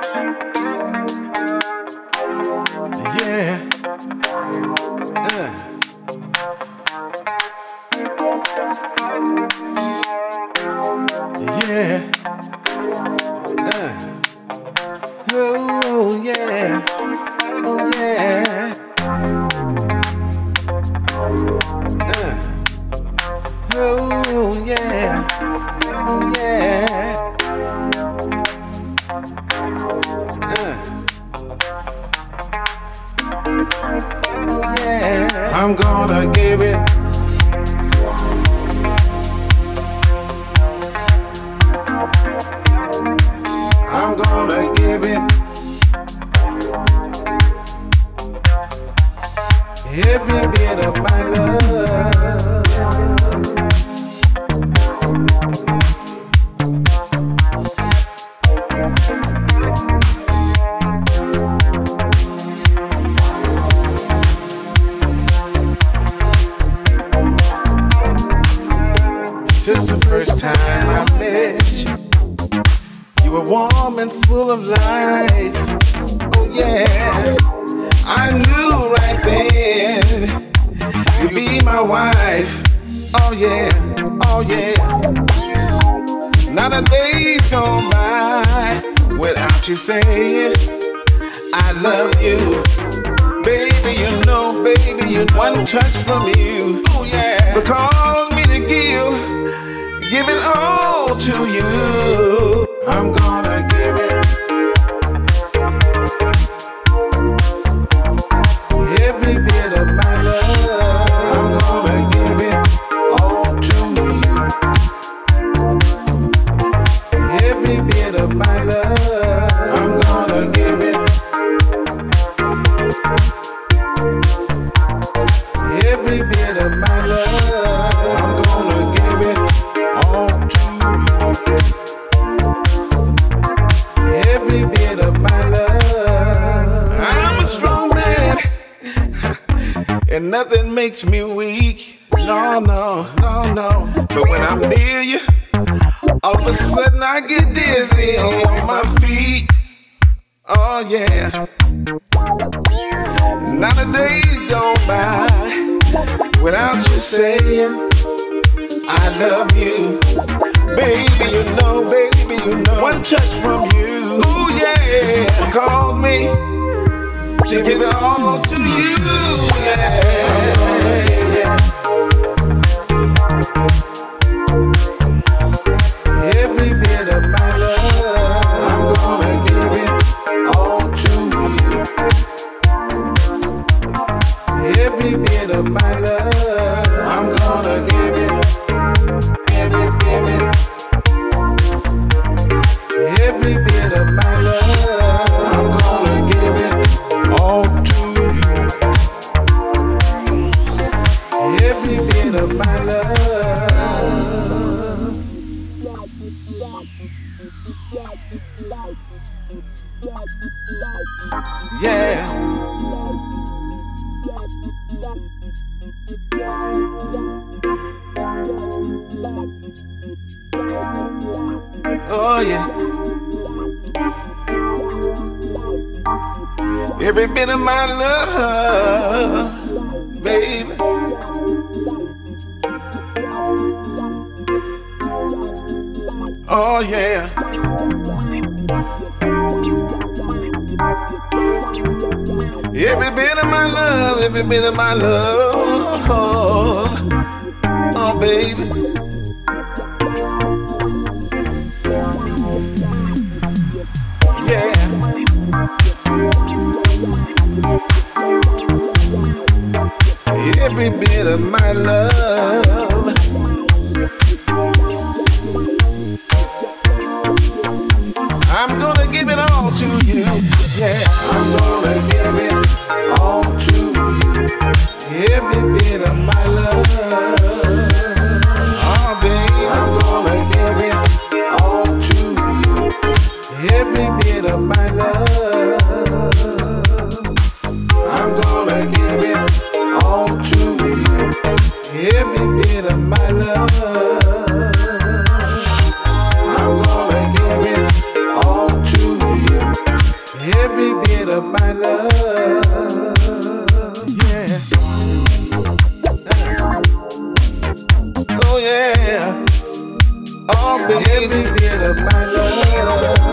Yeah. Yeah. Oh, yeah. Oh, yeah. Oh, yeah. Oh, yeah. Oh, yeah. I'm gonna give it. I'm gonna give it every bit of my love. Since the first time I met you, you were warm and full of life. Oh yeah, I knew right then you'd be my wife. Oh yeah, oh yeah. Not a day's gone by without you saying I love you. Baby, you know, one touch from you. Oh yeah, will cause me to give it all to you. I'm gonna give it every bit of my love. I'm gonna give it all to you. Every bit of my love. I'm gonna give it every bit of my love. I'm gonna give it all to you. Every bit of my love. I'm a strong man, and nothing makes me weak. No, no, no, no. But when I'm near you, all of a sudden I get dizzy on my feet. Oh yeah. Not a day's gone by without you saying I love you. Baby, you know, one touch from you. Ooh, yeah, call me to give it all to you. Yeah. Every bit of my love, I'm gonna give it all to you. Every bit of my love, I'm gonna give it. Every bit of my love, I'm gonna give it all to you. Every bit of my love. Yeah. Oh yeah. Every bit of my love, baby. Oh yeah. Every bit of my love, every bit of my love. Oh baby. Yeah. Every bit of my love. I'm gonna give it all to you. Yeah, I'm gonna give it all to you. Every bit of my love. Oh, baby, I'm gonna give it all to you. Every bit of my love. I'm gonna give it all to you. Every bit of my love. I'm gonna give it all to you. every bit of my love. Yeah. Oh yeah. Oh, baby, every bit of my love.